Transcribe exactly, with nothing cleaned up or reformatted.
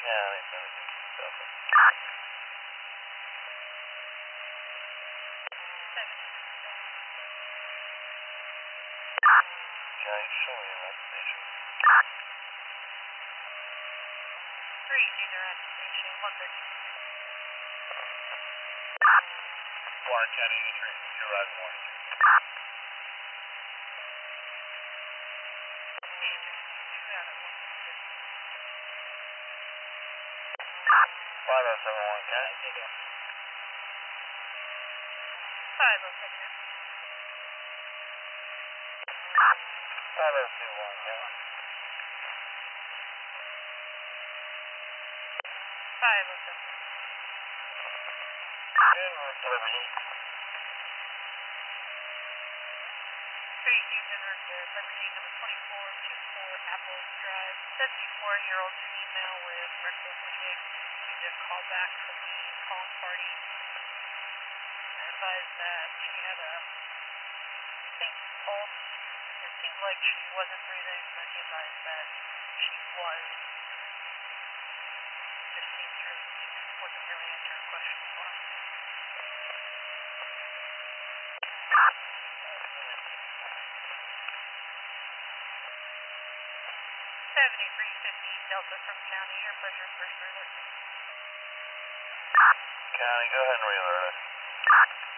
County, seventy-three Delta. County, show me your destination. three, junior at station one thirteen. Warren County, entering your ride, Warren. five oh seven one County. five oh seven. five oh two one County. five oh seven. Liberty. three, Houston, Liberty, number twenty-four twenty-four Apple Drive. seventy-four-year-old female with rectal bleeding. Need a call back from the calling party. I advised that she had a faint pulse. It seemed like she wasn't breathing, but he advised that she was. Just seems really weak. Wasn't really answering questions for him. seventy-three fifty Delta from County. Your pleasure, first alert. County, go ahead and re-alert us.